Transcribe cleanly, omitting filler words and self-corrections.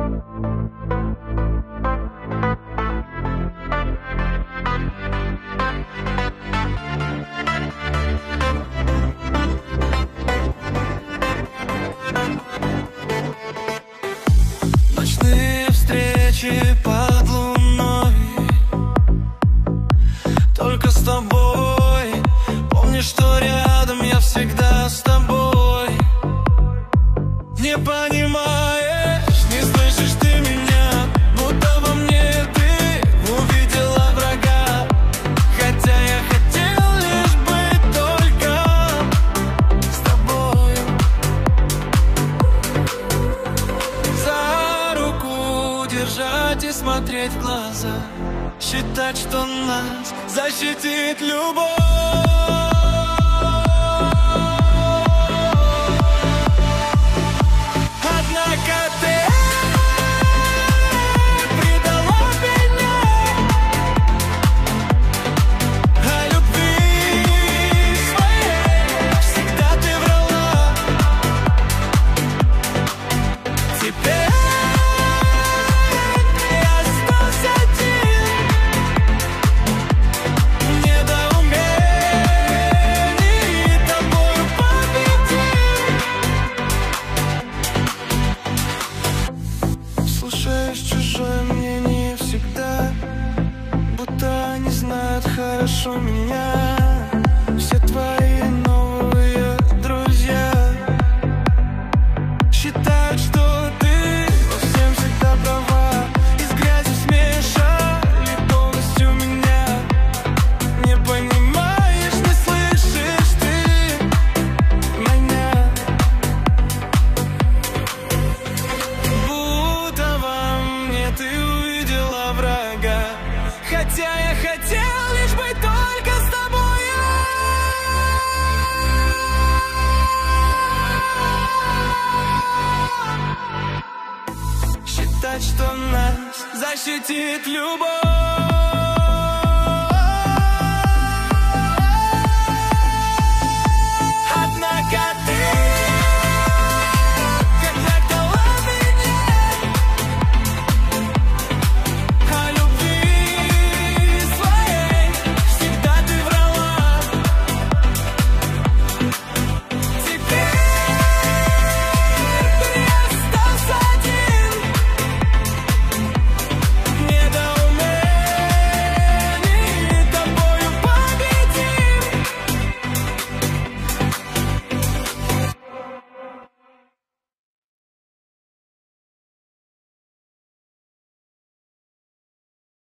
Ночные встречи под луной, только с тобой. Помни, что рядом я всегда с тобой. Не понимаешь, не слышишь ты меня, будто во мне ты увидела врага. Хотя я хотел лишь быть только с тобой. За руку держать и смотреть в глаза, считать, что нас защитит любовь. Однако ты предала меня, о любви своей всегда ты врала. Теперь я остался один, недоуменный, тобою победим. Слушаешь чужое мнение всегда, будто они знают хорошо меня. Все твои новые друзья считают, что ты во всем всегда права. Из грязи смешали полностью меня. Не понимаешь, не слышишь ты меня. Будто во мне ты увидела врага. Хотя я хотел лишь быть только с тобою. Считать, что нас защитит любовь.